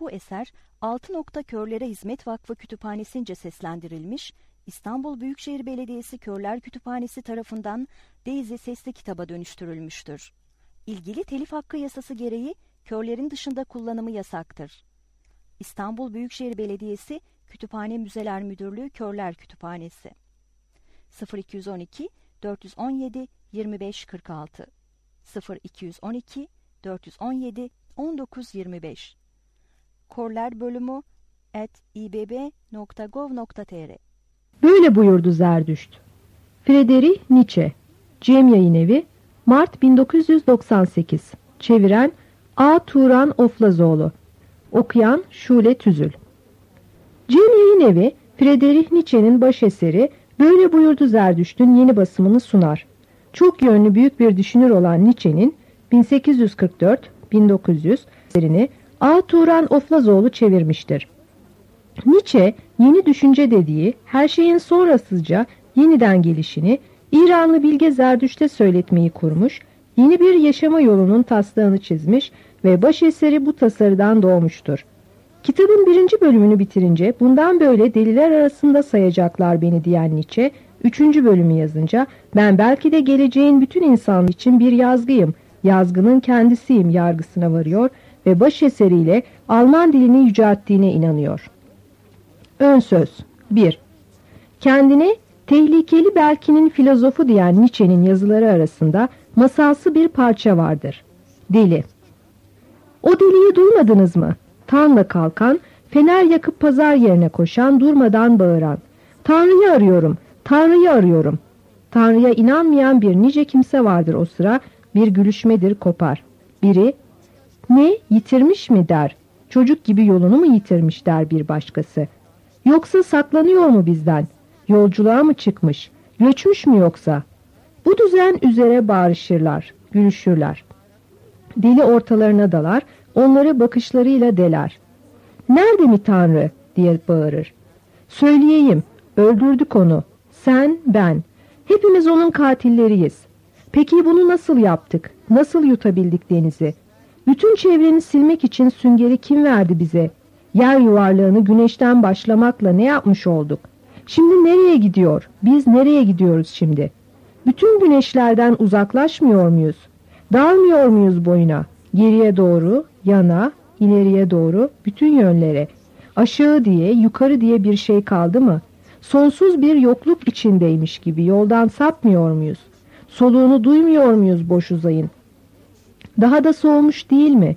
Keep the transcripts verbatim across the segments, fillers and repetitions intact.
Bu eser Altı Nokta Körlere Hizmet Vakfı Kütüphanesi'nce seslendirilmiş, İstanbul Büyükşehir Belediyesi Körler Kütüphanesi tarafından Daisy sesli kitaba dönüştürülmüştür. İlgili telif hakkı yasası gereği körlerin dışında kullanımı yasaktır. İstanbul Büyükşehir Belediyesi Kütüphane Müzeler Müdürlüğü Körler Kütüphanesi sıfır iki on iki dört on yedi yirmi beş kırk altı sıfır iki on iki dört on yedi on dokuz yirmi beş Körler bölümü at i b b nokta gov nokta t r. Böyle buyurdu Zerdüşt. Friedrich Nietzsche. Cem Yayınevi, Mart bin dokuz yüz doksan sekiz. Çeviren A. Turan Oflazoğlu. Okuyan Şule Tüzül. Cem Yayınevi, Friedrich Nietzsche'nin baş eseri Böyle buyurdu Zerdüşt'ün yeni basımını sunar. Çok yönlü büyük bir düşünür olan Nietzsche'nin bin sekiz yüz kırk dört bin dokuz yüz eserini A. Turan Oflazoğlu çevirmiştir. Nietzsche, yeni düşünce dediği her şeyin sonrasızca yeniden gelişini İranlı bilge Zerdüşt'e söyletmeyi kurmuş, yeni bir yaşama yolunun taslağını çizmiş ve baş eseri bu tasarıdan doğmuştur. Kitabın birinci bölümünü bitirince bundan böyle deliler arasında sayacaklar beni diyen Nietzsche, üçüncü bölümü yazınca ben belki de geleceğin bütün insanlığı için bir yazgıyım, yazgının kendisiyim yargısına varıyor ve baş eseriyle Alman dilini yücelttiğine inanıyor. Ön söz bir. Kendine tehlikeli belkinin filozofu diyen Nietzsche'nin yazıları arasında masalsı bir parça vardır. Deli. O deliyi duymadınız mı? Tanla kalkan, fener yakıp pazar yerine koşan, durmadan bağıran. Tanrı'yı arıyorum, Tanrı'yı arıyorum. Tanrı'ya inanmayan bir nice kimse vardır o sıra, bir gülüşmedir kopar. Biri, ne yitirmiş mi der, çocuk gibi yolunu mu yitirmiş der bir başkası. Yoksa saklanıyor mu bizden? Yolculuğa mı çıkmış? Göçmüş mü yoksa? Bu düzen üzere bağırışırlar, gülüşürler. Deli ortalarına dalar, onları bakışlarıyla deler. Nerede mi Tanrı diye bağırır. Söyleyeyim, öldürdük onu. Sen, ben. Hepimiz onun katilleriyiz. Peki bunu nasıl yaptık? Nasıl yutabildik denizi? Bütün çevreni silmek için süngeri kim verdi bize? Yer yuvarlağını güneşten başlamakla ne yapmış olduk? Şimdi nereye gidiyor? Biz nereye gidiyoruz şimdi? Bütün güneşlerden uzaklaşmıyor muyuz? Dağılmıyor muyuz boyuna? Geriye doğru, yana, ileriye doğru, bütün yönlere. Aşağı diye, yukarı diye bir şey kaldı mı? Sonsuz bir yokluk içindeymiş gibi yoldan sapmıyor muyuz? Soluğunu duymuyor muyuz boş uzayın? Daha da soğumuş değil mi?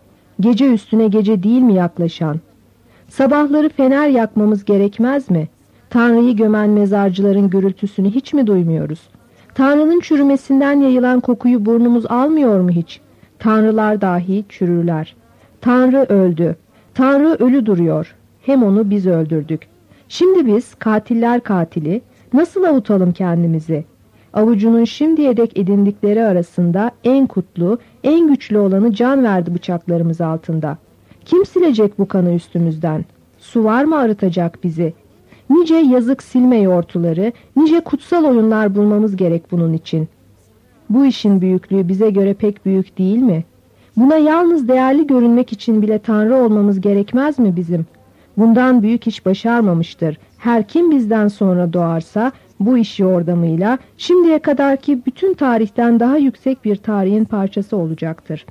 Gece üstüne gece değil mi yaklaşan? Sabahları fener yakmamız gerekmez mi? Tanrı'yı gömen mezarcıların gürültüsünü hiç mi duymuyoruz? Tanrı'nın çürümesinden yayılan kokuyu burnumuz almıyor mu hiç? Tanrılar dahi çürürler. Tanrı öldü. Tanrı ölü duruyor. Hem onu biz öldürdük. Şimdi biz katiller katili nasıl avutalım kendimizi? Avucunun şimdiye dek edindikleri arasında en kutlu, en güçlü olanı can verdi bıçaklarımız altında. Kim silecek bu kanı üstümüzden? Su var mı arıtacak bizi? Nice yazık silme yortuları, nice kutsal oyunlar bulmamız gerek bunun için. Bu işin büyüklüğü bize göre pek büyük değil mi? Buna yalnız değerli görünmek için bile Tanrı olmamız gerekmez mi bizim? Bundan büyük iş başarmamıştır. Her kim bizden sonra doğarsa bu iş yordamıyla şimdiye kadarki bütün tarihten daha yüksek bir tarihin parçası olacaktır.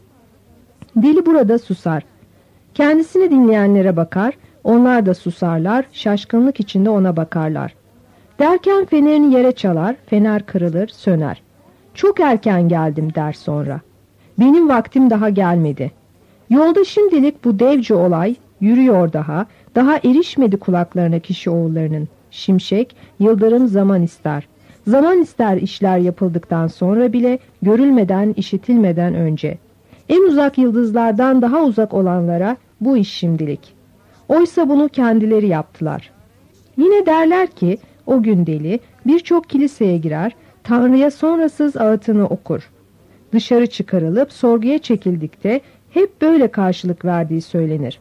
Deli burada susar. Kendisini dinleyenlere bakar, onlar da susarlar, şaşkınlık içinde ona bakarlar. Derken fenerini yere çalar, fener kırılır, söner. Çok erken geldim der sonra. Benim vaktim daha gelmedi. Yolda şimdilik bu devce olay yürüyor daha, daha erişmedi kulaklarına kişi oğullarının. Şimşek, yıldırım zaman ister. Zaman ister işler yapıldıktan sonra bile, görülmeden, işitilmeden önce. En uzak yıldızlardan daha uzak olanlara bu iş şimdilik. Oysa bunu kendileri yaptılar. Yine derler ki, o gün deli birçok kiliseye girer, Tanrı'ya sonrasız ağıtını okur. Dışarı çıkarılıp sorguya çekildikte hep böyle karşılık verdiği söylenir.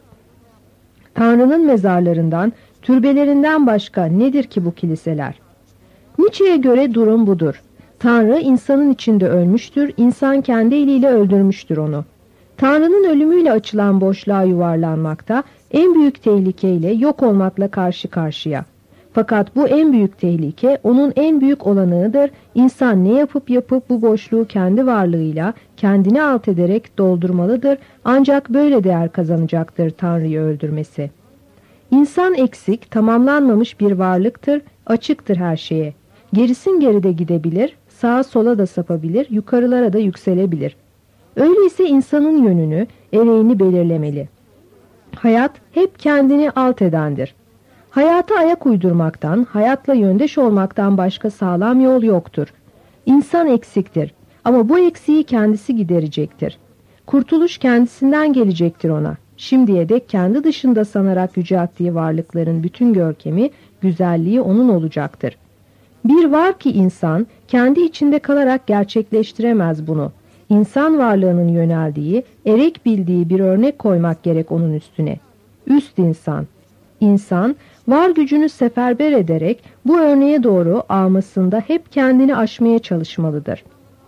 Tanrı'nın mezarlarından, türbelerinden başka nedir ki bu kiliseler? Nietzsche'ye göre durum budur. Tanrı insanın içinde ölmüştür, insan kendi eliyle öldürmüştür onu. Tanrı'nın ölümüyle açılan boşluğa yuvarlanmakta, en büyük tehlikeyle yok olmakla karşı karşıya. Fakat bu en büyük tehlike, onun en büyük olanağıdır. İnsan ne yapıp yapıp bu boşluğu kendi varlığıyla, kendini alt ederek doldurmalıdır. Ancak böyle değer kazanacaktır Tanrı'yı öldürmesi. İnsan eksik, tamamlanmamış bir varlıktır, açıktır her şeye. Gerisin geride gidebilir, sağa sola da sapabilir, yukarılara da yükselebilir. Öyleyse insanın yönünü, ereğini belirlemeli. Hayat hep kendini alt edendir. Hayata ayak uydurmaktan, hayatla yöndeş olmaktan başka sağlam yol yoktur. İnsan eksiktir ama bu eksiği kendisi giderecektir. Kurtuluş kendisinden gelecektir ona. Şimdiye dek kendi dışında sanarak yücelttiği varlıkların bütün görkemi, güzelliği onun olacaktır. Bir var ki insan, kendi içinde kalarak gerçekleştiremez bunu. İnsan varlığının yöneldiği, erek bildiği bir örnek koymak gerek onun üstüne. Üst insan. İnsan, var gücünü seferber ederek bu örneğe doğru ağmasında hep kendini aşmaya çalışmalıdır.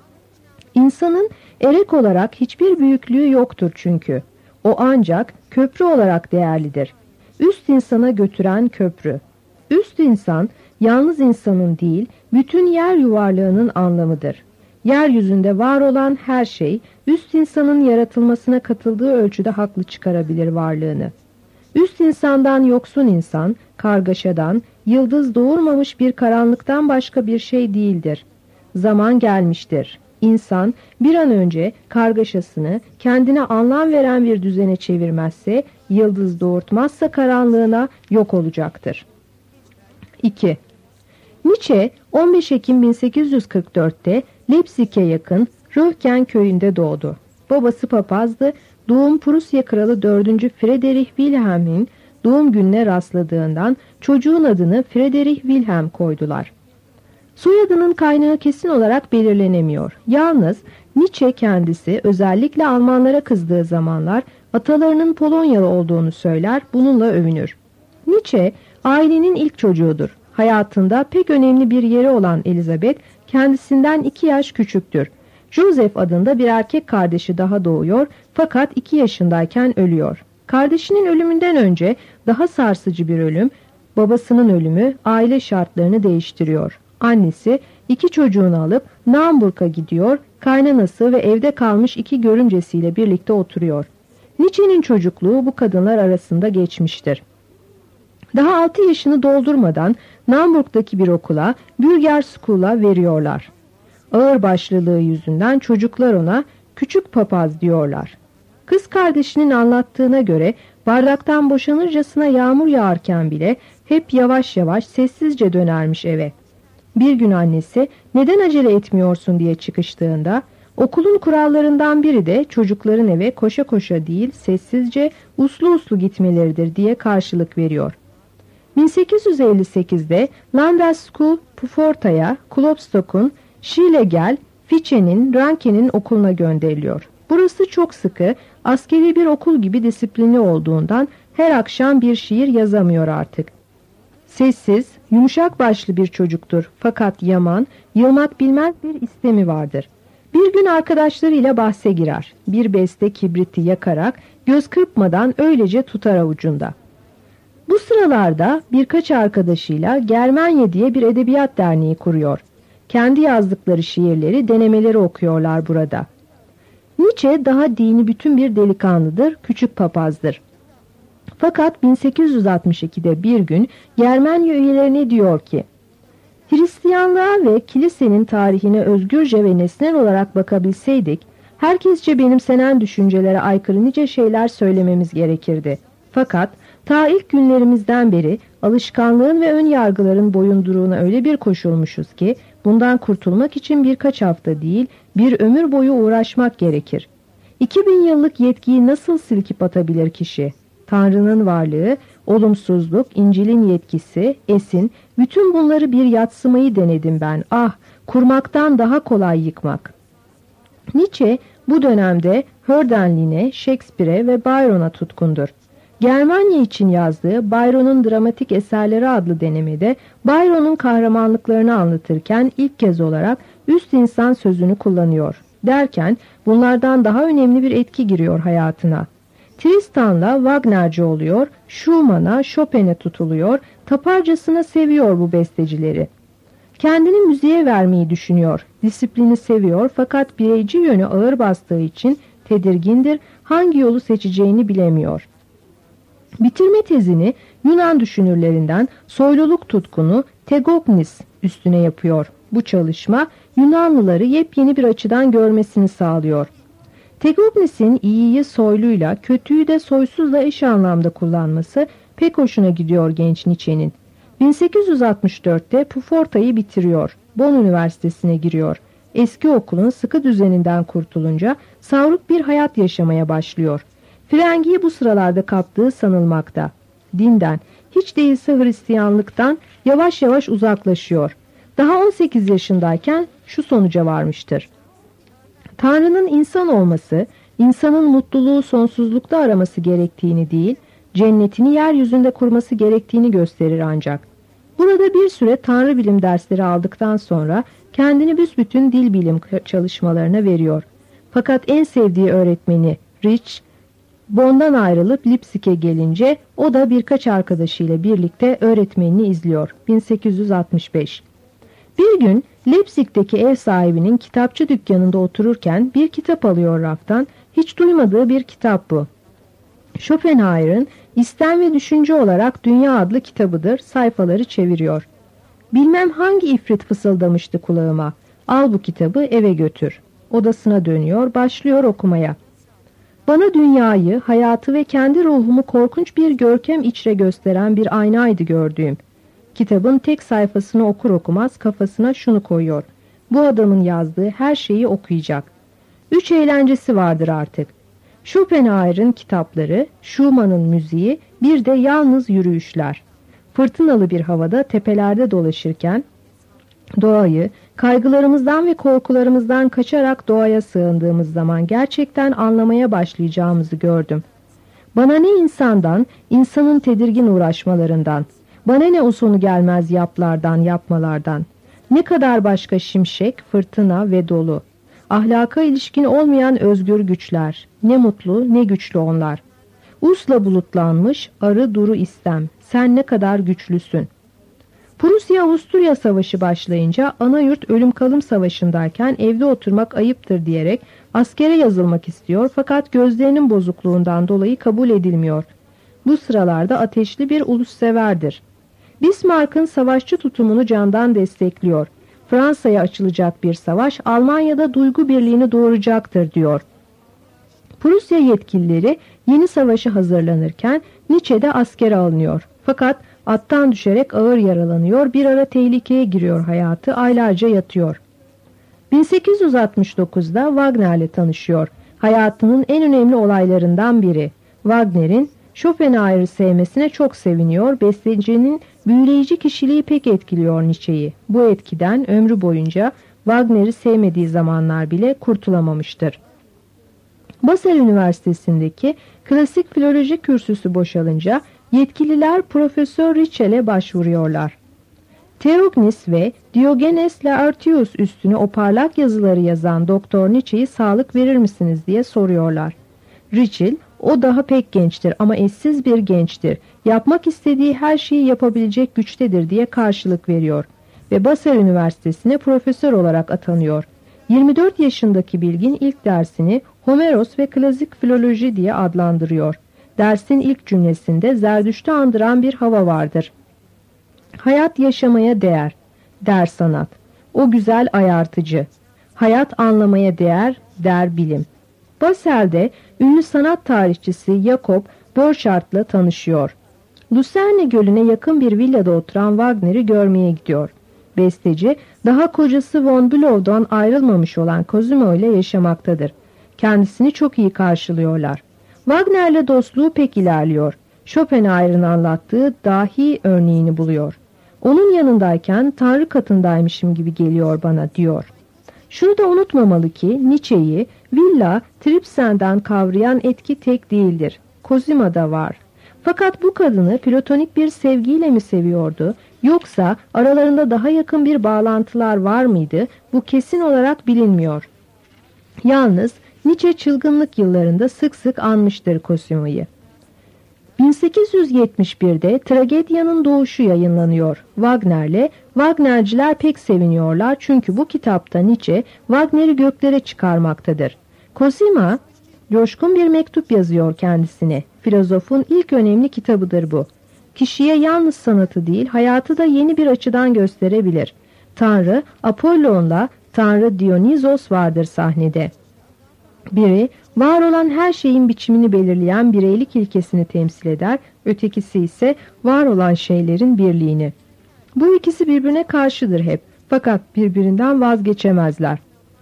İnsanın erek olarak hiçbir büyüklüğü yoktur çünkü. O ancak köprü olarak değerlidir. Üst insana götüren köprü. Üst insan, yalnız insanın değil, bütün yer yuvarlığının anlamıdır. Yeryüzünde var olan her şey, üst insanın yaratılmasına katıldığı ölçüde haklı çıkarabilir varlığını. Üst insandan yoksun insan, kargaşadan, yıldız doğurmamış bir karanlıktan başka bir şey değildir. Zaman gelmiştir. İnsan bir an önce kargaşasını kendine anlam veren bir düzene çevirmezse, yıldız doğurtmazsa karanlığına yok olacaktır. iki. Nietzsche on beş Ekim bin sekiz yüz kırk dört'te Leipzig'e yakın Röntgen köyünde doğdu. Babası papazdı. Doğum Prusya Kralı dördüncü Friedrich Wilhelm'in doğum gününe rastladığından çocuğun adını Friedrich Wilhelm koydular. Soyadının kaynağı kesin olarak belirlenemiyor. Yalnız Nietzsche kendisi özellikle Almanlara kızdığı zamanlar atalarının Polonyalı olduğunu söyler, bununla övünür. Nietzsche ailenin ilk çocuğudur. Hayatında pek önemli bir yeri olan Elizabeth kendisinden iki yaş küçüktür. Joseph adında bir erkek kardeşi daha doğuyor fakat iki yaşındayken ölüyor. Kardeşinin ölümünden önce daha sarsıcı bir ölüm, babasının ölümü aile şartlarını değiştiriyor. Annesi iki çocuğunu alıp Naumburg'a gidiyor, kaynanası ve evde kalmış iki görümcesiyle birlikte oturuyor. Nietzsche'nin çocukluğu bu kadınlar arasında geçmiştir. Daha altı yaşını doldurmadan Naumburg'daki bir okula, Bürger School'a veriyorlar. Ağırbaşlılığı yüzünden çocuklar ona küçük papaz diyorlar. Kız kardeşinin anlattığına göre bardaktan boşanırcasına yağmur yağarken bile hep yavaş yavaş sessizce dönermiş eve. Bir gün annesi neden acele etmiyorsun diye çıkıştığında okulun kurallarından biri de çocukların eve koşa koşa değil sessizce uslu uslu gitmeleridir diye karşılık veriyor. bin sekiz yüz elli sekiz'de Landesschule Pforta'ya Klopstock'un Schlegel, Fichte'nin, Ranke'nin okuluna gönderiliyor. Burası çok sıkı, askeri bir okul gibi disiplinli olduğundan her akşam bir şiir yazamıyor artık. Sessiz, yumuşak başlı bir çocuktur fakat yaman, yılmak bilmez bir istemi vardır. Bir gün arkadaşlarıyla bahse girer. Bir beste kibriti yakarak göz kırpmadan öylece tutar avucunda. Bu sıralarda birkaç arkadaşıyla Germanya diye bir edebiyat derneği kuruyor. Kendi yazdıkları şiirleri, denemeleri okuyorlar burada. Nietzsche daha dini bütün bir delikanlıdır, küçük papazdır. Fakat bin sekiz yüz altmış iki'de bir gün Germanya üyelerine diyor ki, Hristiyanlığa ve kilisenin tarihine özgürce ve nesnel olarak bakabilseydik, herkesçe benimsenen düşüncelere aykırı nice şeyler söylememiz gerekirdi. Fakat ta ilk günlerimizden beri alışkanlığın ve ön yargıların boyunduruğuna öyle bir koşulmuşuz ki, bundan kurtulmak için birkaç hafta değil, bir ömür boyu uğraşmak gerekir. iki bin yıllık yetkiyi nasıl silkip atabilir kişi? Tanrı'nın varlığı, olumsuzluk, İncil'in yetkisi, esin, bütün bunları bir yadsımayı denedim ben. Ah, kurmaktan daha kolay yıkmak. Nietzsche bu dönemde Hölderlin'e, Shakespeare'e ve Byron'a tutkundur. Germanya için yazdığı Byron'un Dramatik Eserleri adlı denemede Byron'un kahramanlıklarını anlatırken ilk kez olarak üst insan sözünü kullanıyor. Derken bunlardan daha önemli bir etki giriyor hayatına. Tristan'la Wagnerci oluyor, Schumann'a, Chopin'e tutuluyor, taparcasına seviyor bu bestecileri. Kendini müziğe vermeyi düşünüyor, disiplini seviyor fakat bireyci yönü ağır bastığı için tedirgindir, hangi yolu seçeceğini bilemiyor. Bitirme tezini Yunan düşünürlerinden soyluluk tutkunu Tegognis üstüne yapıyor. Bu çalışma Yunanlıları yepyeni bir açıdan görmesini sağlıyor. Tegognis'in iyiyi soyluyla, kötüyü de soysuzla eş anlamda kullanması pek hoşuna gidiyor genç Nietzsche'nin. bin sekiz yüz altmış dörtte Puforta'yı bitiriyor. Bonn Üniversitesi'ne giriyor. Eski okulun sıkı düzeninden kurtulunca savruk bir hayat yaşamaya başlıyor. Frengi'yi bu sıralarda kaptığı sanılmakta. Dinden, hiç değilse Hristiyanlıktan yavaş yavaş uzaklaşıyor. Daha on sekiz yaşındayken şu sonuca varmıştır. Tanrı'nın insan olması, insanın mutluluğu sonsuzlukta araması gerektiğini değil, cennetini yeryüzünde kurması gerektiğini gösterir ancak. Burada bir süre Tanrı bilim dersleri aldıktan sonra kendini büsbütün dil bilim çalışmalarına veriyor. Fakat en sevdiği öğretmeni Rich, Bonn'dan ayrılıp Leipzig'e gelince o da birkaç arkadaşıyla birlikte öğretmenini izliyor. bin sekiz yüz altmış beş. Bir gün Leipzig'teki ev sahibinin kitapçı dükkanında otururken bir kitap alıyor raftan. Hiç duymadığı bir kitap bu. Schopenhauer'ın İstem ve Düşünce olarak Dünya adlı kitabıdır. Sayfaları çeviriyor. Bilmem hangi ifrit fısıldamıştı kulağıma. Al bu kitabı eve götür. Odasına dönüyor, başlıyor okumaya. Bana dünyayı, hayatı ve kendi ruhumu korkunç bir görkem içre gösteren bir aynaydı gördüğüm. Kitabın tek sayfasını okur okumaz kafasına şunu koyuyor. Bu adamın yazdığı her şeyi okuyacak. Üç eğlencesi vardır artık. Schopenhauer'ın kitapları, Schumann'ın müziği, bir de yalnız yürüyüşler. Fırtınalı bir havada tepelerde dolaşırken doğayı, kaygılarımızdan ve korkularımızdan kaçarak doğaya sığındığımız zaman gerçekten anlamaya başlayacağımızı gördüm. Bana ne insandan, insanın tedirgin uğraşmalarından, bana ne o sonu gelmez yaplardan, yapmalardan, ne kadar başka şimşek, fırtına ve dolu. Ahlaka ilişkin olmayan özgür güçler, ne mutlu ne güçlü onlar. Usla bulutlanmış, arı duru istem, sen ne kadar güçlüsün. Prusya-Avusturya Savaşı başlayınca Anayurt ölüm kalım savaşındayken evde oturmak ayıptır diyerek askere yazılmak istiyor fakat gözlerinin bozukluğundan dolayı kabul edilmiyor. Bu sıralarda ateşli bir ulusseverdir. Bismarck'ın savaşçı tutumunu candan destekliyor. Fransa'ya açılacak bir savaş Almanya'da duygu birliğini doğuracaktır diyor. Prusya yetkilileri yeni savaşa hazırlanırken Nietzsche'de askere alınıyor. Fakat attan düşerek ağır yaralanıyor, bir ara tehlikeye giriyor hayatı, aylarca yatıyor. bin sekiz yüz altmış dokuzda Wagner'le tanışıyor. Hayatının en önemli olaylarından biri. Wagner'in Schopenhauer'ı sevmesine çok seviniyor, bestecinin büyüleyici kişiliği pek etkiliyor Nietzsche'yi. Bu etkiden ömrü boyunca Wagner'i sevmediği zamanlar bile kurtulamamıştır. Basel Üniversitesi'ndeki klasik filoloji kürsüsü boşalınca yetkililer Profesör Ritschl'e başvuruyorlar. Theognis ve Diogenes Laertius üstüne o parlak yazıları yazan Doktor Nietzsche'yi sağlık verir misiniz diye soruyorlar. Ritschl, o daha pek gençtir ama eşsiz bir gençtir. Yapmak istediği her şeyi yapabilecek güçtedir diye karşılık veriyor. Ve Basel Üniversitesi'ne profesör olarak atanıyor. yirmi dört yaşındaki bilgin ilk dersini Homeros ve klasik filoloji diye adlandırıyor. Dersin ilk cümlesinde Zerdüşt'ü andıran bir hava vardır. Hayat yaşamaya değer, der sanat. O güzel ayartıcı. Hayat anlamaya değer, der bilim. Basel'de ünlü sanat tarihçisi Jakob Borchart'la tanışıyor. Lucerne Gölü'ne yakın bir villada oturan Wagner'i görmeye gidiyor. Besteci, daha kocası von Bülow'dan ayrılmamış olan Cosimo ile yaşamaktadır. Kendisini çok iyi karşılıyorlar. Wagner'le dostluğu pek ilerliyor. Schopenhauer'ın anlattığı dahi örneğini buluyor. Onun yanındayken Tanrı katındaymışım gibi geliyor bana diyor. Şunu da unutmamalı ki Nietzsche'yi Villa Tripsen'den kavrayan etki tek değildir. Cosimo'da var. Fakat bu kadını platonik bir sevgiyle mi seviyordu, yoksa aralarında daha yakın bir bağlantılar var mıydı, bu kesin olarak bilinmiyor. Yalnız Nietzsche çılgınlık yıllarında sık sık anmıştır Cosima'yı. bin sekiz yüz yetmiş birde Tragedyanın Doğuşu yayınlanıyor. Wagner'le Wagnerciler pek seviniyorlar çünkü bu kitapta Nietzsche Wagner'i göklere çıkarmaktadır. Cosima coşkun bir mektup yazıyor kendisine. Filozofun ilk önemli kitabıdır bu. Kişiye yalnız sanatı değil, hayatı da yeni bir açıdan gösterebilir. Tanrı Apollon'la Tanrı Dionysos vardır sahnede. Biri var olan her şeyin biçimini belirleyen bireylik ilkesini temsil eder, ötekisi ise var olan şeylerin birliğini. Bu ikisi birbirine karşıdır hep, fakat birbirinden vazgeçemezler.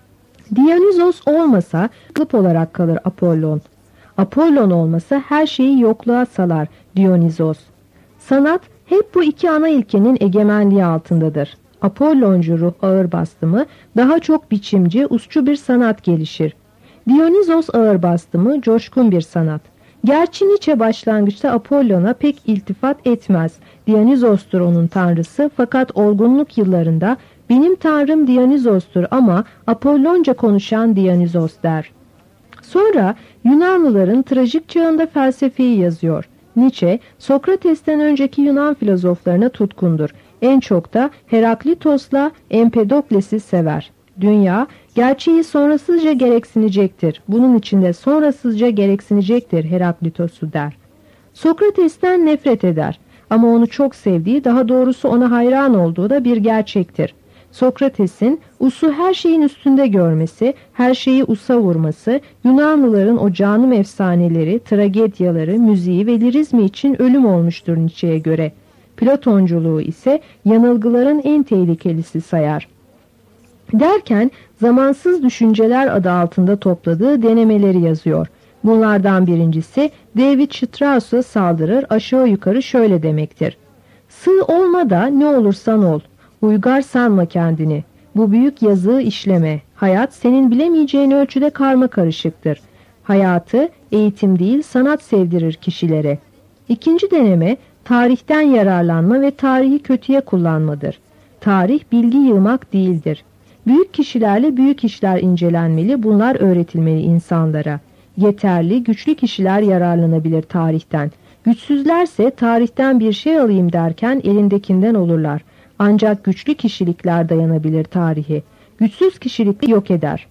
Dionysos olmasa kılıp olarak kalır Apollon. Apollon olmasa her şeyi yokluğa salar Dionysos. Sanat hep bu iki ana ilkenin egemenliği altındadır. Apolloncu ruh ağır bastı mı daha çok biçimci, usçu bir sanat gelişir. Dionysos ağır bastı mı coşkun bir sanat. Gerçi Nietzsche başlangıçta Apollon'a pek iltifat etmez. Dionysos'tur onun tanrısı, fakat olgunluk yıllarında benim tanrım Dionysos'tur ama Apollonca konuşan Dionysos der. Sonra Yunanlıların trajik çağında felsefeyi yazıyor. Nietzsche, Sokrates'ten önceki Yunan filozoflarına tutkundur. En çok da Heraklitos'la Empedokles'i sever. Dünya, gerçeği sonrasızca gereksinecektir. Bunun içinde sonrasızca gereksinecektir Heraklitos'u der. Sokrates'ten nefret eder. Ama onu çok sevdiği, daha doğrusu ona hayran olduğu da bir gerçektir. Sokrates'in usu her şeyin üstünde görmesi, her şeyi usa vurması, Yunanlıların o canım efsaneleri, tragedyaları, müziği ve lirizmi için ölüm olmuştur Nietzsche'ye göre. Platonculuğu ise yanılgıların en tehlikelisi sayar. Derken zamansız düşünceler adı altında topladığı denemeleri yazıyor. Bunlardan birincisi David Strauss'a saldırır, aşağı yukarı şöyle demektir. Sığ olma da ne olursan ol. Uygar sanma kendini. Bu büyük yazığı işleme. Hayat senin bilemeyeceğin ölçüde karma karışıktır. Hayatı eğitim değil sanat sevdirir kişilere. İkinci deneme tarihten yararlanma ve tarihi kötüye kullanmadır. Tarih bilgi yığmak değildir. Büyük kişilerle büyük işler incelenmeli, bunlar öğretilmeli insanlara. Yeterli, güçlü kişiler yararlanabilir tarihten. Güçsüzlerse tarihten bir şey alayım derken elindekinden olurlar. Ancak güçlü kişilikler dayanabilir tarihi. Güçsüz kişilik yok eder.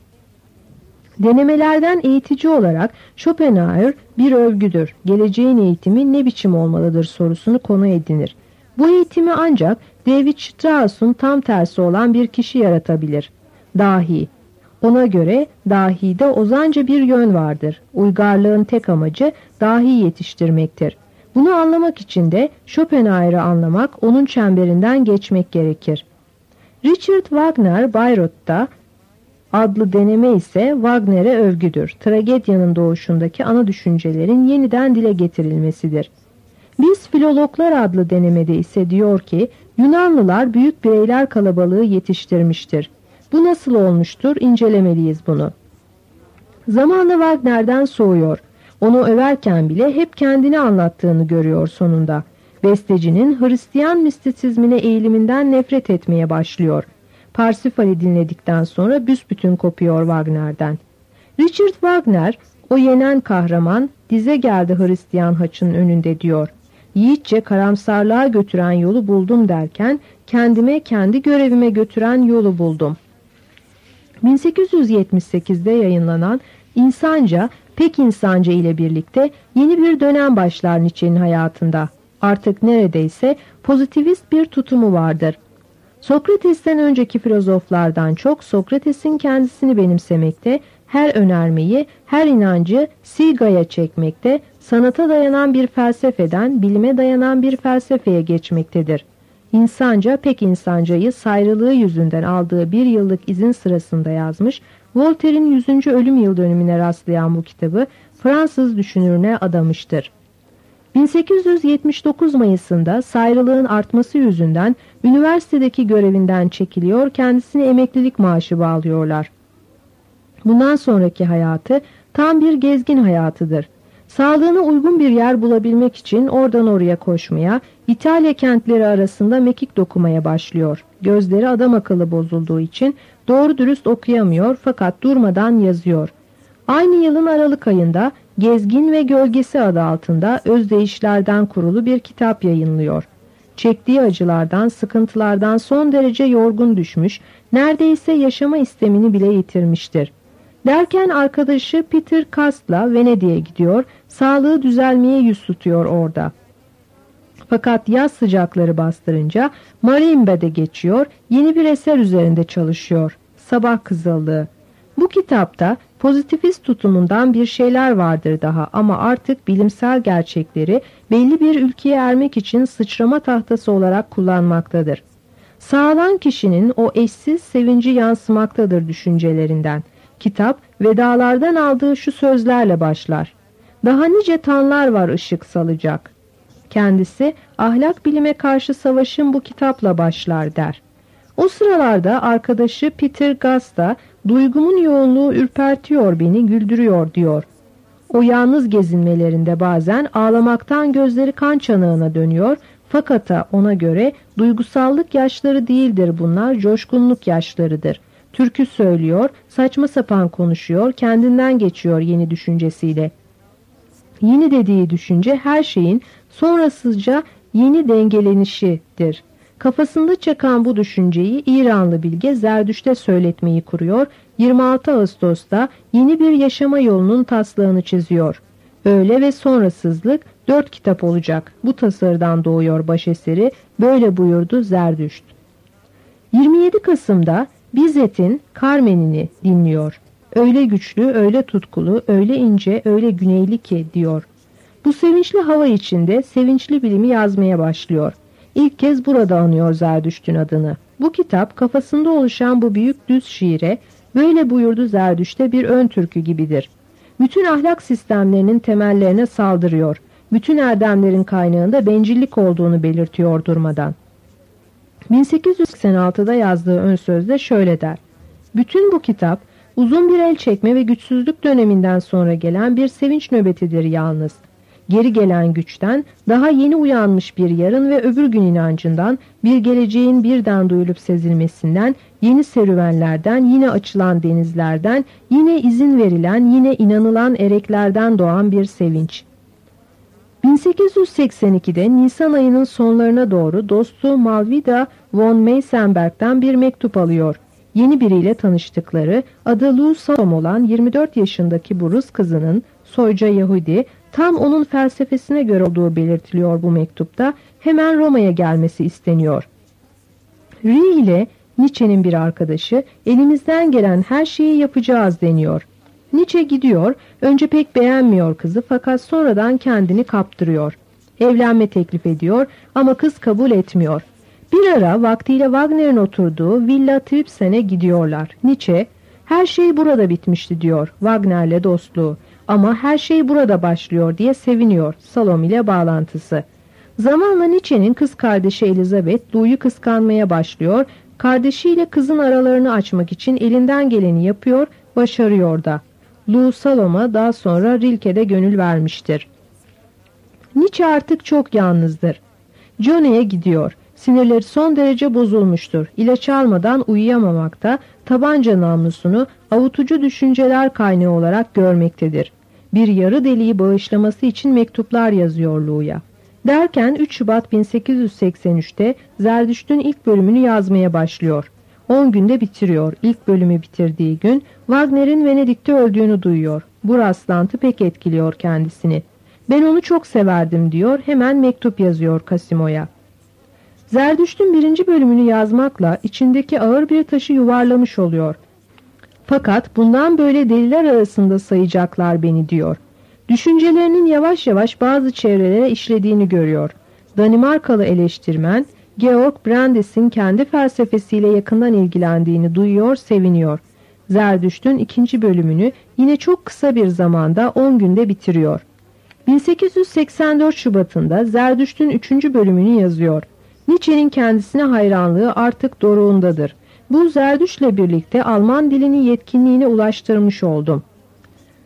Denemelerden eğitici olarak Schopenhauer bir övgüdür. Geleceğin eğitimi ne biçim olmalıdır sorusunu konu edinir. Bu eğitimi ancak David Strauss'un tam tersi olan bir kişi yaratabilir. Dahi. Ona göre dahide ozanca bir yön vardır. Uygarlığın tek amacı dahi yetiştirmektir. Bunu anlamak için de Schopenhauer'ı anlamak, onun çemberinden geçmek gerekir. Richard Wagner Bayreuth'ta adlı deneme ise Wagner'e övgüdür. Tragedyanın doğuşundaki ana düşüncelerin yeniden dile getirilmesidir. Biz Filologlar adlı denemede ise diyor ki, Yunanlılar büyük bireyler kalabalığı yetiştirmiştir. Bu nasıl olmuştur? İncelemeliyiz bunu. Zamanla Wagner'den soğuyor. Onu överken bile hep kendini anlattığını görüyor sonunda. Bestecinin Hristiyan mistisizmine eğiliminden nefret etmeye başlıyor. Parsifal'i dinledikten sonra büsbütün kopuyor Wagner'den. Richard Wagner, o yenen kahraman dize geldi Hristiyan haçının önünde diyor. Yiğitçe karamsarlığa götüren yolu buldum derken kendime kendi görevime götüren yolu buldum. bin sekiz yüz yetmiş sekizde yayınlanan İnsanca, Pek İnsanca ile birlikte yeni bir dönem başlar Nietzsche'nin hayatında. Artık neredeyse pozitivist bir tutumu vardır. Sokrates'ten önceki filozoflardan çok Sokrates'in kendisini benimsemekte, her önermeyi, her inancı sigaya çekmekte, sanata dayanan bir felsefeden bilime dayanan bir felsefeye geçmektedir. İnsanca Pek İnsanca'yı sayrılığı yüzünden aldığı bir yıllık izin sırasında yazmış, Voltaire'in yüzüncü ölüm yıl dönümüne rastlayan bu kitabı Fransız düşünürüne adamıştır. bin sekiz yüz yetmiş dokuz Mayıs'ında sayrılığın artması yüzünden üniversitedeki görevinden çekiliyor, kendisine emeklilik maaşı bağlıyorlar. Bundan sonraki hayatı tam bir gezgin hayatıdır. Sağlığına uygun bir yer bulabilmek için oradan oraya koşmaya, İtalya kentleri arasında mekik dokumaya başlıyor. Gözleri adam akıllı bozulduğu için doğru dürüst okuyamıyor fakat durmadan yazıyor. Aynı yılın Aralık ayında Gezgin ve Gölgesi adı altında özdeyişlerden kurulu bir kitap yayınlıyor. Çektiği acılardan, sıkıntılardan son derece yorgun düşmüş, neredeyse yaşama istemini bile yitirmiştir. Derken arkadaşı Peter Kast'la Venedik'e gidiyor, sağlığı düzelmeye yüz tutuyor orada. Fakat yaz sıcakları bastırınca Marienbad'e geçiyor, yeni bir eser üzerinde çalışıyor. Sabah Kızıllığı. Bu kitapta pozitivist tutumundan bir şeyler vardır daha ama artık bilimsel gerçekleri belli bir ülkeye ermek için sıçrama tahtası olarak kullanmaktadır. Sağlanan kişinin o eşsiz sevinci yansımaktadır düşüncelerinden. Kitap vedalardan aldığı şu sözlerle başlar. Daha nice tanlar var ışık salacak. Kendisi ahlak bilime karşı savaşın bu kitapla başlar der. O sıralarda arkadaşı Peter Gasta duygumun yoğunluğu ürpertiyor beni, güldürüyor diyor. O yalnız gezinmelerinde bazen ağlamaktan gözleri kan çanağına dönüyor fakat ona göre duygusallık yaşları değildir bunlar, coşkunluk yaşlarıdır. Türkü söylüyor, saçma sapan konuşuyor, kendinden geçiyor yeni düşüncesiyle. Yeni dediği düşünce her şeyin sonrasızca yeni dengelenişidir. Kafasında çakan bu düşünceyi İranlı bilge Zerdüşt'e söyletmeyi kuruyor, yirmi altı Ağustos'ta yeni bir yaşama yolunun taslağını çiziyor. Öyle ve sonrasızlık dört kitap olacak. Bu tasarıdan doğuyor başeseri, böyle buyurdu Zerdüşt. yirmi yedi Kasım'da Bizet'in Carmen'ini dinliyor. Öyle güçlü, öyle tutkulu, öyle ince, öyle güneyli ki diyor. Bu sevinçli hava içinde sevinçli bilimi yazmaya başlıyor. İlk kez burada anıyor Zerdüşt'ün adını. Bu kitap kafasında oluşan bu büyük düz şiire böyle buyurdu Zerdüşt'te bir ön türkü gibidir. Bütün ahlak sistemlerinin temellerine saldırıyor. Bütün erdemlerin kaynağında bencillik olduğunu belirtiyor durmadan. bin sekiz yüz seksen altıda yazdığı ön sözde şöyle der. Bütün bu kitap uzun bir el çekme ve güçsüzlük döneminden sonra gelen bir sevinç nöbetidir yalnız. Geri gelen güçten, daha yeni uyanmış bir yarın ve öbür gün inancından, bir geleceğin birden duyulup sezilmesinden, yeni serüvenlerden, yine açılan denizlerden, yine izin verilen, yine inanılan ereklerden doğan bir sevinç. bin sekiz yüz seksen ikide Nisan ayının sonlarına doğru dostu Malvida von Meysenberg'den bir mektup alıyor. Yeni biriyle tanıştıkları, adı Lou Salom olan yirmi dört yaşındaki bu Rus kızının, soyca Yahudi, tam onun felsefesine göre olduğu belirtiliyor bu mektupta, hemen Roma'ya gelmesi isteniyor. Rie ile Nietzsche'nin bir arkadaşı, elimizden gelen her şeyi yapacağız deniyor. Nietzsche gidiyor, önce pek beğenmiyor kızı fakat sonradan kendini kaptırıyor. Evlenme teklif ediyor ama kız kabul etmiyor. Bir ara vaktiyle Wagner'in oturduğu Villa Tribsen'e gidiyorlar. Nietzsche, her şey burada bitmişti diyor, Wagner'le dostluğu. Ama her şey burada başlıyor diye seviniyor, Salom ile bağlantısı. Zamanla Nietzsche'nin kız kardeşi Elizabeth, Lou'yu kıskanmaya başlıyor, kardeşiyle kızın aralarını açmak için elinden geleni yapıyor, başarıyor da. Lou Salom'a daha sonra Rilke'de gönül vermiştir. Nietzsche artık çok yalnızdır. Johnny'e gidiyor. Sinirleri son derece bozulmuştur. İlaç almadan uyuyamamakta, tabanca namlusunu avutucu düşünceler kaynağı olarak görmektedir. Bir yarı deliği bağışlaması için mektuplar yazıyor Lou'ya. Derken üç Şubat bin sekiz yüz seksen üçte Zerdüşt'ün ilk bölümünü yazmaya başlıyor. on günde bitiriyor. İlk bölümü bitirdiği gün Wagner'in Venedik'te öldüğünü duyuyor. Bu rastlantı pek etkiliyor kendisini. Ben onu çok severdim diyor, hemen mektup yazıyor Casimo'ya. Zerdüşt'ün birinci bölümünü yazmakla içindeki ağır bir taşı yuvarlamış oluyor. Fakat bundan böyle deliler arasında sayacaklar beni diyor. Düşüncelerinin yavaş yavaş bazı çevrelere işlediğini görüyor. Danimarkalı eleştirmen Georg Brandes'in kendi felsefesiyle yakından ilgilendiğini duyuyor, seviniyor. Zerdüşt'ün ikinci bölümünü yine çok kısa bir zamanda on günde bitiriyor. bin sekiz yüz seksen dört Şubat'ında Zerdüşt'ün üçüncü bölümünü yazıyor. Nietzsche'nin kendisine hayranlığı artık doruğundadır. Bu Zerdüşt'le birlikte Alman dilini yetkinliğine ulaştırmış oldum.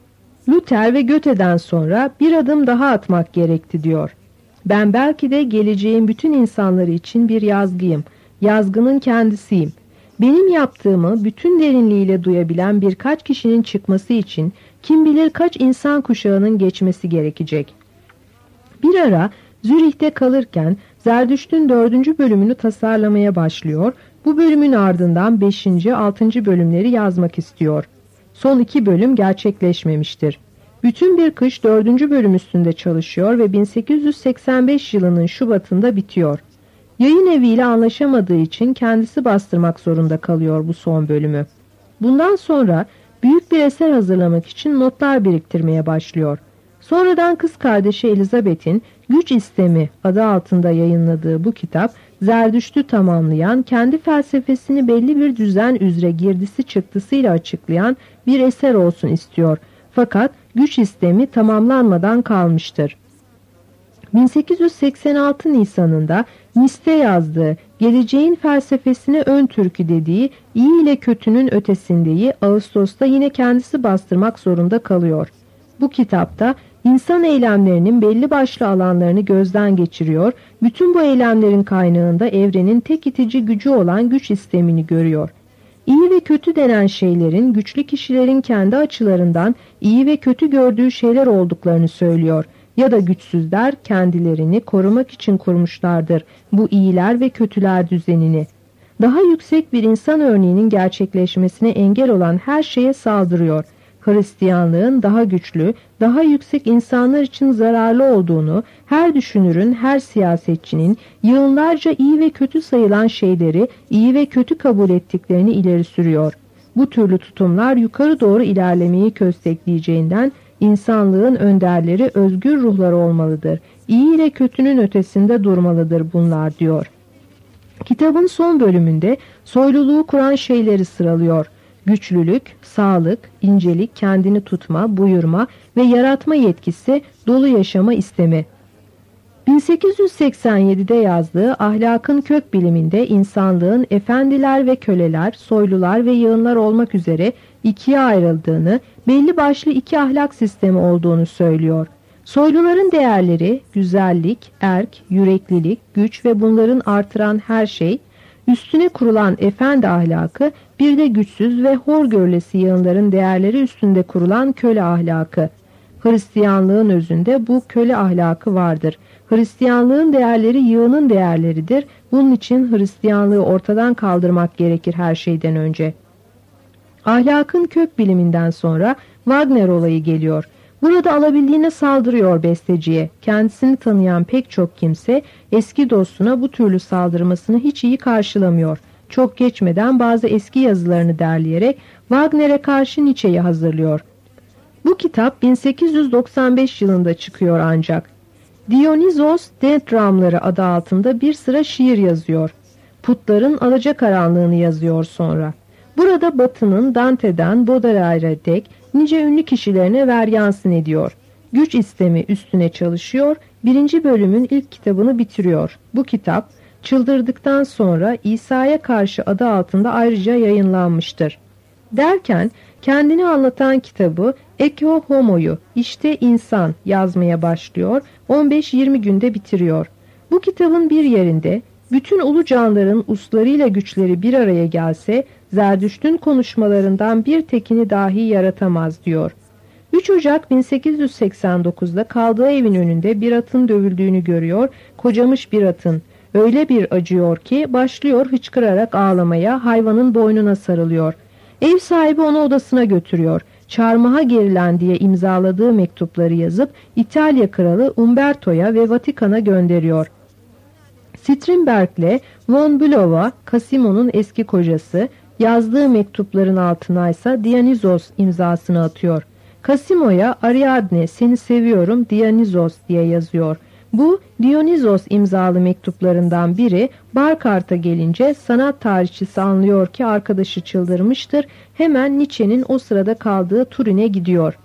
Luther ve Goethe'den sonra bir adım daha atmak gerekti diyor. Ben belki de geleceğin bütün insanları için bir yazgıyım, yazgının kendisiyim. Benim yaptığımı bütün derinliğiyle duyabilen birkaç kişinin çıkması için kim bilir kaç insan kuşağının geçmesi gerekecek. Bir ara Zürih'te kalırken Zerdüşt'ün dördüncü bölümünü tasarlamaya başlıyor, bu bölümün ardından beşinci, altıncı bölümleri yazmak istiyor. Son iki bölüm gerçekleşmemiştir. Bütün bir kış dördüncü bölüm üstünde çalışıyor ve bin sekiz yüz seksen beş yılının Şubat'ında bitiyor. Yayın eviyle anlaşamadığı için kendisi bastırmak zorunda kalıyor bu son bölümü. Bundan sonra büyük bir eser hazırlamak için notlar biriktirmeye başlıyor. Sonradan kız kardeşi Elizabeth'in Güç İstemi adı altında yayınladığı bu kitap, Zerdüşt'ü tamamlayan, kendi felsefesini belli bir düzen üzere girdisi çıktısıyla açıklayan bir eser olsun istiyor. Fakat Güç İstemi tamamlanmadan kalmıştır. bin sekiz yüz seksen altı Nisan'ında Nice'te yazdığı Geleceğin Felsefesine Ön Türkü dediği iyi ile kötünün ötesindeyi Ağustos'ta yine kendisi bastırmak zorunda kalıyor. Bu kitapta insan eylemlerinin belli başlı alanlarını gözden geçiriyor, bütün bu eylemlerin kaynağında evrenin tek itici gücü olan güç istemini görüyor. İyi ve kötü denen şeylerin güçlü kişilerin kendi açılarından iyi ve kötü gördüğü şeyler olduklarını söylüyor. Ya da güçsüzler kendilerini korumak için kurmuşlardır bu iyiler ve kötüler düzenini. Daha yüksek bir insan örneğinin gerçekleşmesine engel olan her şeye saldırıyor. Hristiyanlığın daha güçlü, daha yüksek insanlar için zararlı olduğunu, her düşünürün, her siyasetçinin yığınlarca iyi ve kötü sayılan şeyleri iyi ve kötü kabul ettiklerini ileri sürüyor. Bu türlü tutumlar yukarı doğru ilerlemeyi köstekleyeceğinden insanlığın önderleri özgür ruhlar olmalıdır. İyi ile kötünün ötesinde durmalıdır bunlar diyor. Kitabın son bölümünde soyluluğu kuran şeyleri sıralıyor. Güçlülük, sağlık, incelik, kendini tutma, buyurma ve yaratma yetkisi, dolu yaşama istemi. bin sekiz yüz seksen yedide yazdığı Ahlakın Kök Biliminde insanlığın efendiler ve köleler, soylular ve yığınlar olmak üzere ikiye ayrıldığını, belli başlı iki ahlak sistemi olduğunu söylüyor. Soyluların değerleri güzellik, erk, yüreklilik, güç ve bunların artıran her şey, üstüne kurulan efendi ahlakı, bir de güçsüz ve hor görülesi yığınların değerleri üstünde kurulan köle ahlakı. Hristiyanlığın özünde bu köle ahlakı vardır. Hristiyanlığın değerleri yığının değerleridir. Bunun için Hristiyanlığı ortadan kaldırmak gerekir her şeyden önce. Ahlakın kök biliminden sonra Wagner olayı geliyor. Burada alabildiğine saldırıyor besteciye. Kendisini tanıyan pek çok kimse eski dostuna bu türlü saldırmasını hiç iyi karşılamıyor. Çok geçmeden bazı eski yazılarını derleyerek Wagner'e karşı Nietzsche'yi hazırlıyor. Bu kitap bin sekiz yüz doksan beş yılında çıkıyor ancak. Dionysos Dendramları adı altında bir sıra şiir yazıyor. Putların alacakaranlığını yazıyor sonra. Burada Batı'nın Dante'den Baudelaire'e dek nice ünlü kişilerine veryansın ediyor. Güç istemi üstüne çalışıyor, birinci bölümün ilk kitabını bitiriyor. Bu kitap çıldırdıktan sonra İsa'ya karşı adı altında ayrıca yayınlanmıştır. Derken kendini anlatan kitabı Ecce Homo'yu, işte insan yazmaya başlıyor, on beş yirmi günde bitiriyor. Bu kitabın bir yerinde bütün ulu canların uslarıyla güçleri bir araya gelse Zerdüşt'ün konuşmalarından bir tekini dahi yaratamaz diyor. üç Ocak bin sekiz yüz seksen dokuzda kaldığı evin önünde bir atın dövüldüğünü görüyor, kocamış bir atın. Öyle bir acıyor ki başlıyor hıçkırarak ağlamaya, hayvanın boynuna sarılıyor. Ev sahibi onu odasına götürüyor. Çarmıha gerilen diye imzaladığı mektupları yazıp İtalya Kralı Umberto'ya ve Vatikan'a gönderiyor. Strindberg'le von Bülow'a, Casimo'nun eski kocası, yazdığı mektupların altına ise Dionysos imzasını atıyor. Casimo'ya Ariadne seni seviyorum Dionysos diye yazıyor. Bu Dionysos imzalı mektuplarından biri Barkart'a gelince sanat tarihçisi anlıyor ki arkadaşı çıldırmıştır. Hemen Nietzsche'nin o sırada kaldığı Turin'e gidiyor.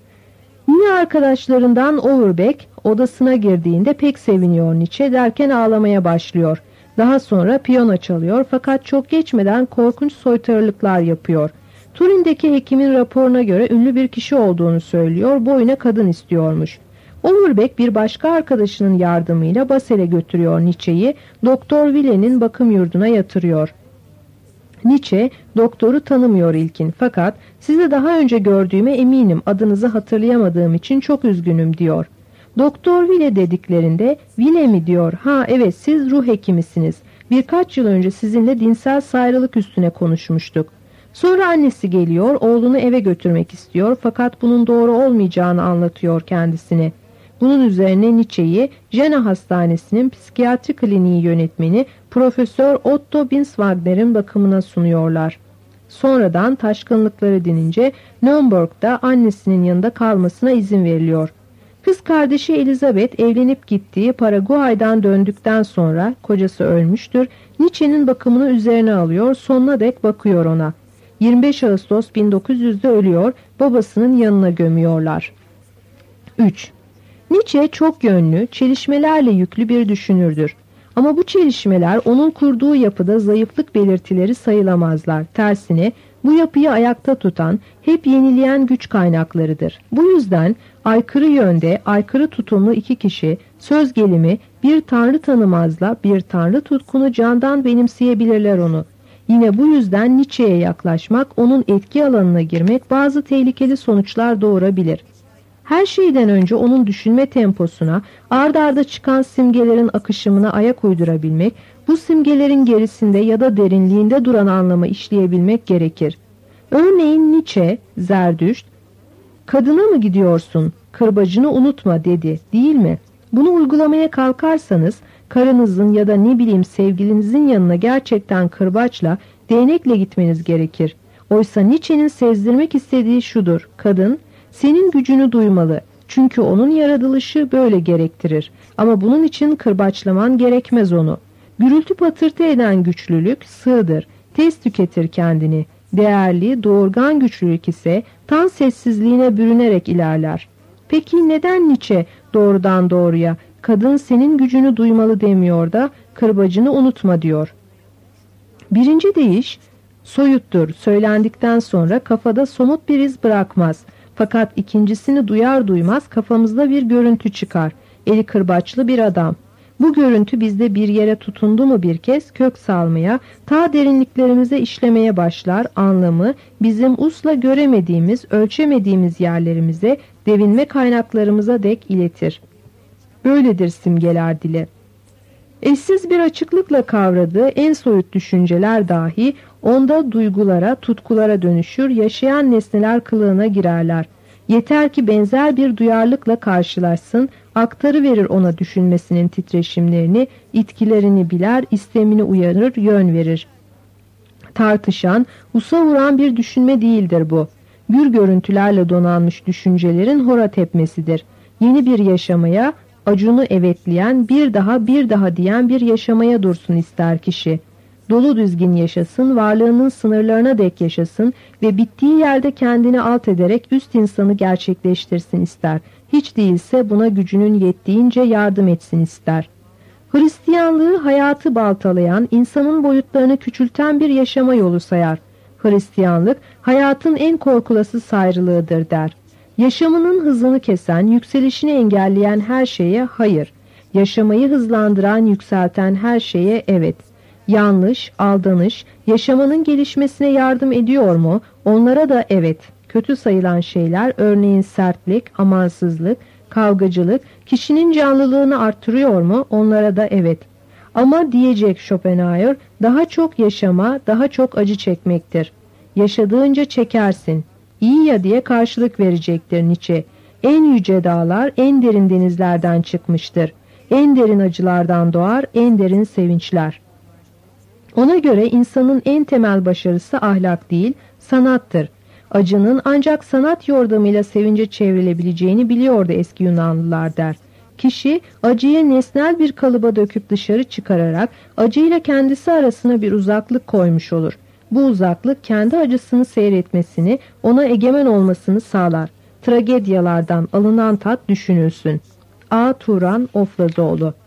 Yine arkadaşlarından Overbeck odasına girdiğinde pek seviniyor Nietzsche, derken ağlamaya başlıyor. Daha sonra piyano çalıyor fakat çok geçmeden korkunç soytarılıklar yapıyor. Turin'deki hekimin raporuna göre ünlü bir kişi olduğunu söylüyor, boyuna kadın istiyormuş. Overbeck bir başka arkadaşının yardımıyla Basel'e götürüyor Nietzsche'yi, Doktor Wille'nin bakım yurduna yatırıyor. Nietzsche, doktoru tanımıyor ilkin fakat sizi daha önce gördüğüme eminim, adınızı hatırlayamadığım için çok üzgünüm diyor. Doktor Wille dediklerinde, Wille mi diyor, ha evet siz ruh hekimisiniz, birkaç yıl önce sizinle dinsel sayrılık üstüne konuşmuştuk. Sonra annesi geliyor, oğlunu eve götürmek istiyor fakat bunun doğru olmayacağını anlatıyor kendisine. Bunun üzerine Nietzsche'yi Jena Hastanesi'nin psikiyatri kliniği yönetmeni Profesör Otto Binswager'in bakımına sunuyorlar. Sonradan taşkınlıkları dinince Nürnberg'da annesinin yanında kalmasına izin veriliyor. Kız kardeşi Elizabeth evlenip gittiği Paraguay'dan döndükten sonra kocası ölmüştür. Nietzsche'nin bakımını üzerine alıyor, sonuna dek bakıyor ona. yirmi beş Ağustos bin dokuz yüz'de ölüyor, babasının yanına gömüyorlar. üç. Nietzsche çok yönlü, çelişmelerle yüklü bir düşünürdür. Ama bu çelişmeler onun kurduğu yapıda zayıflık belirtileri sayılamazlar. Tersine bu yapıyı ayakta tutan, hep yenileyen güç kaynaklarıdır. Bu yüzden aykırı yönde, aykırı tutumlu iki kişi, söz gelimi bir tanrı tanımazla bir tanrı tutkunu candan benimseyebilirler onu. Yine bu yüzden Nietzsche'ye yaklaşmak, onun etki alanına girmek bazı tehlikeli sonuçlar doğurabilir. Her şeyden önce onun düşünme temposuna, ard arda çıkan simgelerin akışımına ayak uydurabilmek, bu simgelerin gerisinde ya da derinliğinde duran anlamı işleyebilmek gerekir. Örneğin Nietzsche, Zerdüşt, "Kadına mı gidiyorsun, kırbacını unutma" dedi, değil mi? Bunu uygulamaya kalkarsanız, karınızın ya da ne bileyim sevgilinizin yanına gerçekten kırbaçla, değnekle gitmeniz gerekir. Oysa Nietzsche'nin sezdirmek istediği şudur: kadın, senin gücünü duymalı. Çünkü onun yaratılışı böyle gerektirir. Ama bunun için kırbaçlaman gerekmez onu. Gürültü patırtı eden güçlülük sığdır. Tez tüketir kendini. Değerli, doğurgan güçlülük ise tan sessizliğine bürünerek ilerler. Peki neden Nietzsche doğrudan doğruya kadın senin gücünü duymalı demiyor da kırbacını unutma diyor? Birinci deyiş soyuttur. Söylendikten sonra kafada somut bir iz bırakmaz. Fakat ikincisini duyar duymaz kafamızda bir görüntü çıkar. Eli kırbaçlı bir adam. Bu görüntü bizde bir yere tutundu mu bir kez kök salmaya, ta derinliklerimize işlemeye başlar, anlamı bizim usla göremediğimiz, ölçemediğimiz yerlerimize, devinme kaynaklarımıza dek iletir. Böyledir simgeler dili. Eşsiz bir açıklıkla kavradığı en soyut düşünceler dahi onda duygulara, tutkulara dönüşür, yaşayan nesneler kılığına girerler. Yeter ki benzer bir duyarlılıkla karşılaşsın, aktarıverir ona düşünmesinin titreşimlerini, itkilerini biler, istemini uyarır, yön verir. Tartışan, usa vuran bir düşünme değildir bu. Gür görüntülerle donanmış düşüncelerin hora tepmesidir. Yeni bir yaşamaya, acunu evetleyen, bir daha bir daha diyen bir yaşamaya dursun ister kişi. Dolu düzgün yaşasın, varlığının sınırlarına dek yaşasın ve bittiği yerde kendini alt ederek üst insanı gerçekleştirsin ister. Hiç değilse buna gücünün yettiğince yardım etsin ister. Hristiyanlığı hayatı baltalayan, insanın boyutlarını küçülten bir yaşama yolu sayar. Hristiyanlık hayatın en korkulası sayrılığıdır der. Yaşamının hızını kesen, yükselişini engelleyen her şeye hayır. Yaşamayı hızlandıran, yükselten her şeye evet. Yanlış, aldanış, yaşamanın gelişmesine yardım ediyor mu? Onlara da evet. Kötü sayılan şeyler, örneğin sertlik, amansızlık, kavgacılık, kişinin canlılığını artırıyor mu? Onlara da evet. Ama diyecek Schopenhauer, daha çok yaşama, daha çok acı çekmektir. Yaşadığınca çekersin. İyi ya diye karşılık verecektir Nietzsche. En yüce dağlar, en derin denizlerden çıkmıştır. En derin acılardan doğar, en derin sevinçler. Ona göre insanın en temel başarısı ahlak değil, sanattır. Acının ancak sanat yordamıyla sevince çevrilebileceğini biliyordu eski Yunanlılar der. Kişi acıyı nesnel bir kalıba döküp dışarı çıkararak acıyla kendisi arasına bir uzaklık koymuş olur. Bu uzaklık kendi acısını seyretmesini, ona egemen olmasını sağlar. Tragedyalardan alınan tat düşünülsün. A. Turan Oflazoğlu.